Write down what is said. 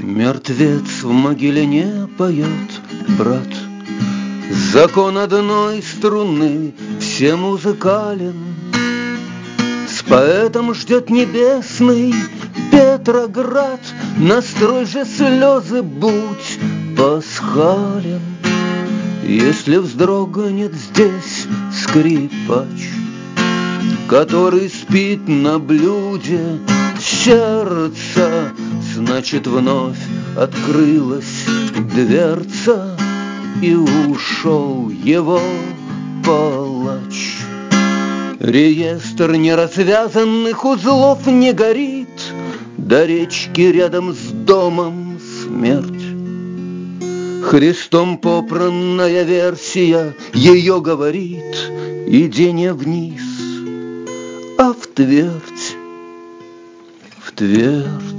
Мертвец в могиле не поет, брат. Закон одной струны всемузыкален. С поэтом ждет небесный Петроград. Настрой же слезы, будь пасхален. Если вздрогнет здесь скрипач, который спит на блюде сердца, значит, вновь открылась дверца, и ушел его палач. Реестр неразвязанных узлов не горит, до речки рядом с домом смерть. Христом попранная версия ее говорит: иди не вниз, а в твердь, в твердь.